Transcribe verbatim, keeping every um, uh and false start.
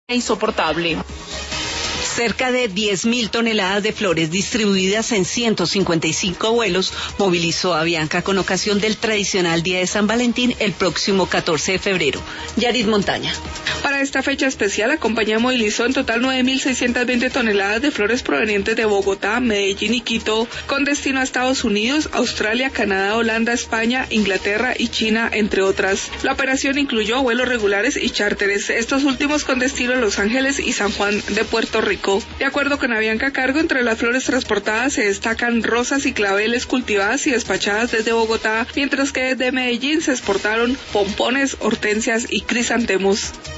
insoportable. Cerca de diez mil toneladas de flores distribuidas en ciento cincuenta y cinco vuelos movilizó Avianca con ocasión del tradicional Día de San Valentín el próximo catorce de febrero. Yarit Montaña. Para esta fecha especial, la compañía movilizó en total nueve mil seiscientas veinte toneladas de flores provenientes de Bogotá, Medellín y Quito, con destino a Estados Unidos, Australia, Canadá, Holanda, España, Inglaterra y China, entre otras. La operación incluyó vuelos regulares y chárteres, estos últimos con destino a Los Ángeles y San Juan de Puerto Rico. De acuerdo con Avianca Cargo, entre las flores transportadas se destacan rosas y claveles cultivadas y despachadas desde Bogotá, mientras que desde Medellín se exportaron pompones, hortensias y crisantemos.